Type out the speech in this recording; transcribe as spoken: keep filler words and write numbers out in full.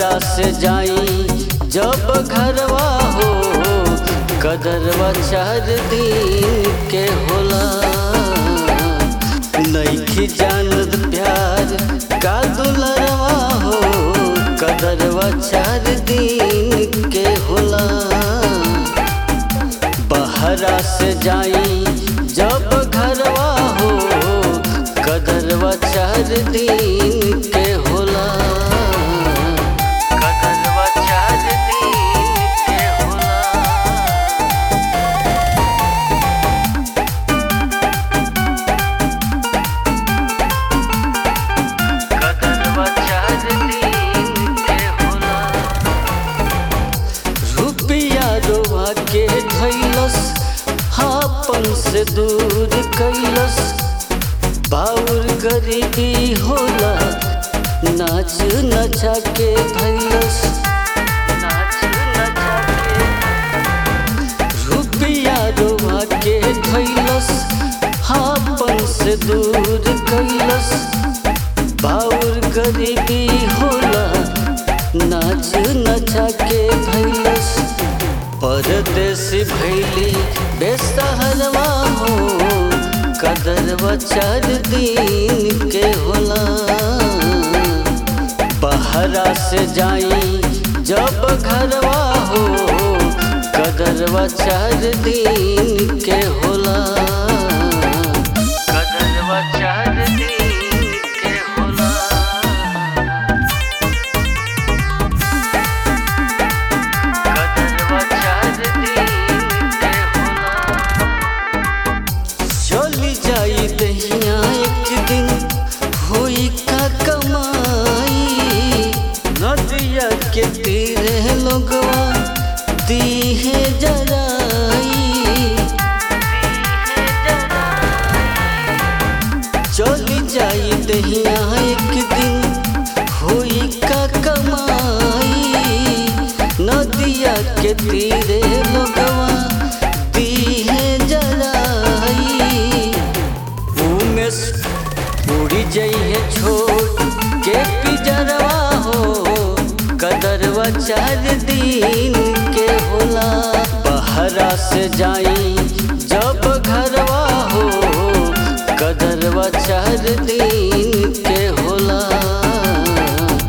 बहरा से जाई जब घरवा हो कदरवा चार दिन के होला। नइखी जानत प्यार का दुलरवा हो कदरवा चार दिन के होला। बहरा से जाई जब घरवा हो कदरवा चार दिन के होला। कदरवा चार दिन के होला। कदरवा चार दिन के होला। रुपया रोवा के धैलस आपन से दूर कैलस। बाउर गरीबी होला नाच नचा के धैलस। नाच नचा के रुपया रोवा के धैलस आपन से दूर कैलस। बाउर गरीबी होला नाच नचा के धैलस। परदेसी भैली बेसहरवा हो कदरवा चार दिन के होला। बहरा से जाई जब घरवा हो कदरवा चार दिन के होला। कदरवा चार दिन के होला। कदरवा चार दिन के होला। चली जाई दहिया एक दिन होई का कमाई। नदिया के तीरे लोगवा दीहे जराई। चली जाई दहिया एक दिन होई का कमाई। नदिया के तीरे लोगवा दीहे जराई। उमेश उड़ी जइहे छोड़ के पिजरवा हो कदरवा चार दिन के होला। बहरा से जाई जब घरवा हो कदरवा चार दिन के